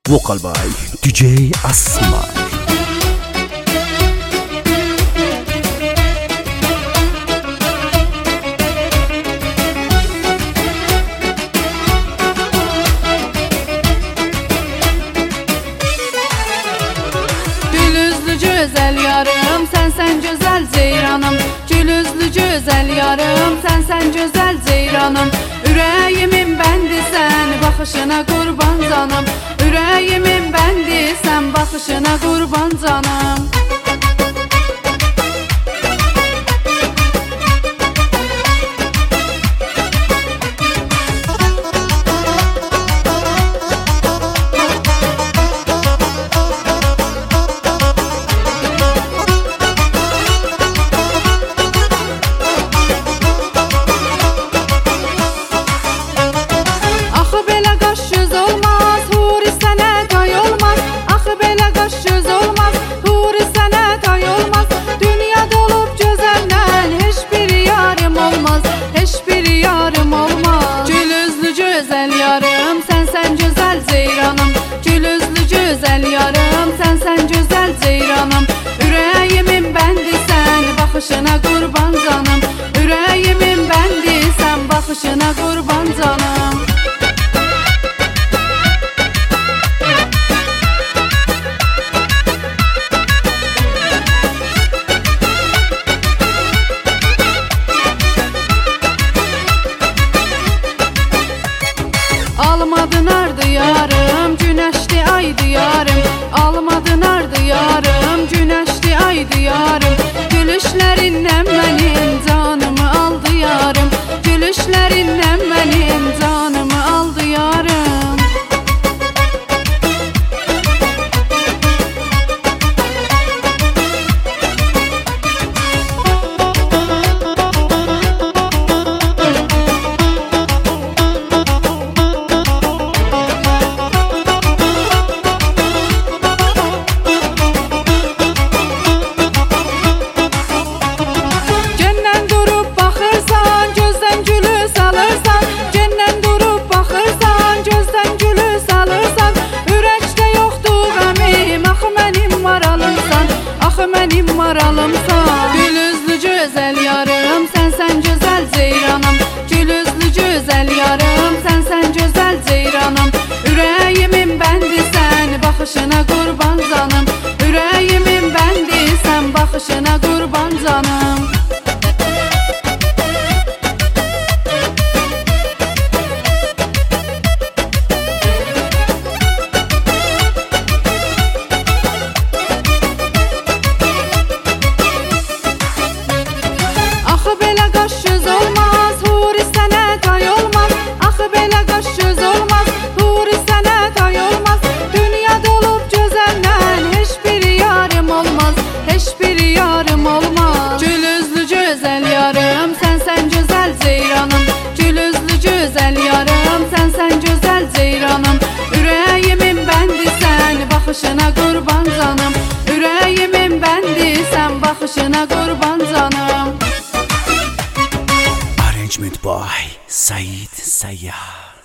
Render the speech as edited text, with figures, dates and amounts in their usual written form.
Vocal by DJ Asmar. Güzel yarım, sen güzel ceyranım. Gülüzlü güzel yarım, sen güzel ceyranım. Ürəyimin bəndi sən, baxışına qurban canım. Ürəyimin bəndi sən, baxışına qurban canım. Güzel yarım, sen güzel ceyranım. Ürəyimin bəndi sən, baxışına qurban canım. Ürəyimin bəndi sən, baxışına qurban canım. Almadın ardı yarım, güneşli aydı yarım. Almadın ardı yarım, güneşli aydı yarım. Gülüşlerinden benim canımı aldı yarım. Gülüşlerinden benim canımı aldı yarım. Mənim maralımsan. Gülüzlü güzel yarım, sen güzel ceyranım. Gülüzlü güzel yarım, sen güzel ceyranım. Ürəyimin bəndi sən, baxışına qurban canım. Ürəyimin bəndi sən, baxışına qurban canım. Güzel yarım, sen güzel ceyranım. Ürəyimin bəndi sən, baxışına qurban canım. Ürəyimin bəndi sən, baxışına qurban canım. Arrangement by Said Sayyar.